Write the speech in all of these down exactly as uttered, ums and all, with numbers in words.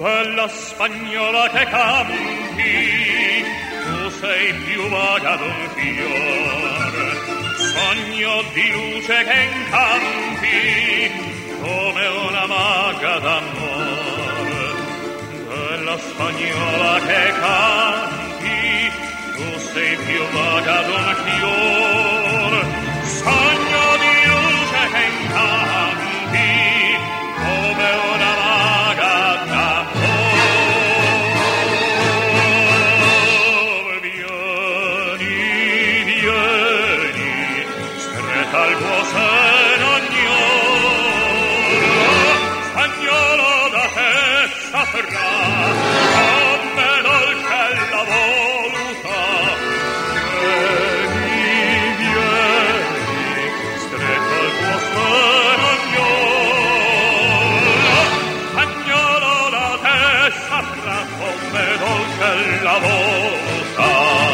Bella spagnola che campi, tu sei più vaga d'un fior, sogno di luce che incampi come una maga d'amor. Bella spagnola che campi, tu sei più vaga d'un fior, sogno di luce che incampi come una maga d'amor. Vieni, vieni, stretta al tuo seno ognor, spagnolo da te saprà come dolce la voluta. Vieni, vieni, stretta al tuo seno ognor, spagnolo da te saprà come dolce la voluta.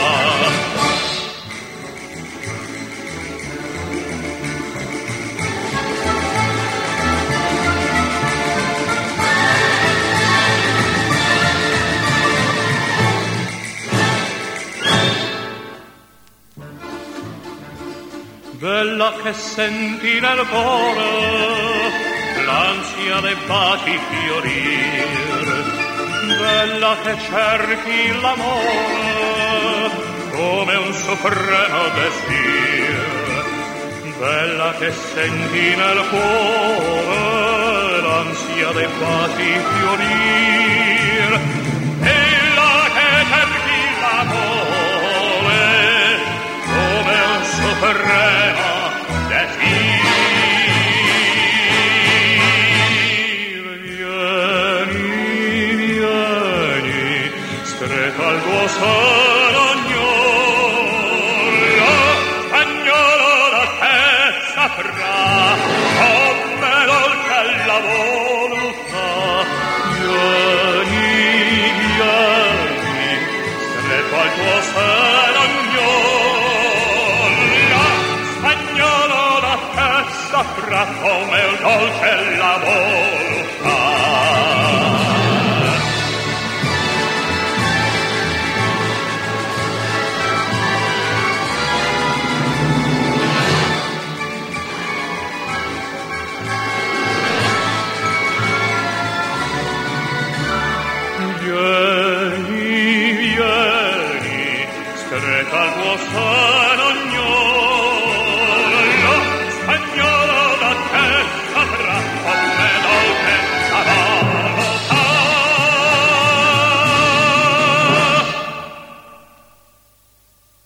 Bella che senti nel cuore l'ansia dei baci fiorir, bella che cerchi l'amore come un supremo desir, bella che senti nel cuore l'ansia dei baci fiorir, bella che cerchi l'amore come un supremo desir. Vieni, vieni, stretta al tuo seno ognor, spagnolo da te saprà come dolce la voluta. Vieni, vieni, stretto al tuo seno ognor, spagnolo da te saprà come il dolce la voluta. Vieni, vieni, stretta al tuo seno